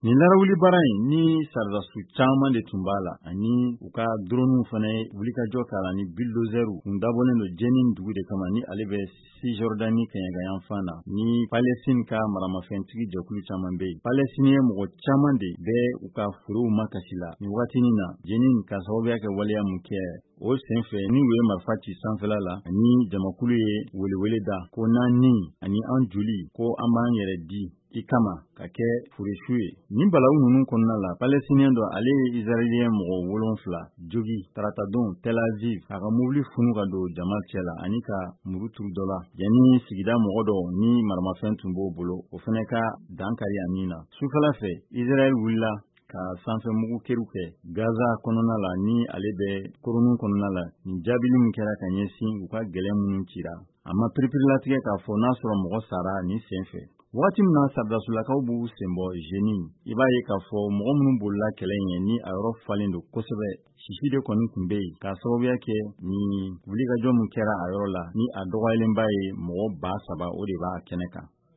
Nin larawuli baara in ni saridasu caman de tun b'a la ani u ka drones fana wulikajɔ k'a la ni bulldozers kun dabɔlen don Jenin dugu de kama ni ale bɛ Cisjordanie kɛɲɛkan fan na ni Palestine ka maramafɛntigi jɛkulu caman bɛ yen. Palestiniens mɔgɔ caman de bɛ u ka forow makasi la nin wagatinin na Jenin ka sababuya kɛ waleya mun kɛ o senfɛ ni u ye marifa ci sanfɛla la ani jamakulu ye welewele da ko n'an ni ani an joli ko an b'an yɛrɛ di i kama ka kɛ furisu ye. Nin balawu ninnu kɔnɔna la Palestinien dɔ ale ye Israélien mɔgɔ 7 jogi tarata don Tel Aviv a ka mobili funu ka don jama cɛ la ani ka muru turu dɔ la yanni sigida mɔgɔ dɔw ni maramafɛn tun b'o bolo o fana ka dankari a min na. Sufɛla fɛ Israël wulila ka sanfɛmugu kɛru kɛ Gaza kɔnɔna la ni ale bɛ koronu kɔnɔna la nin jaabili min kɛra ka ɲɛsin u ka gɛlɛn minnu cira a ma piripirilatigɛ k'a fɔ n'a sɔrɔ mɔgɔ sara ni senfɛ. Wagati min na saridasulakaw b'u senbɔ Jenin i b'a ye k'a fɔ mɔgɔ minnu bolila kɛlɛ in ye ni a yɔrɔ falen don kosɛbɛ sisi de kɔni tun bɛ yen k'a sababuya kɛ ni wulikajɔ min kɛra a yɔrɔ la ni a dɔgɔyalenba ye mɔgɔ 3,000 o de b'a kɛnɛ kan.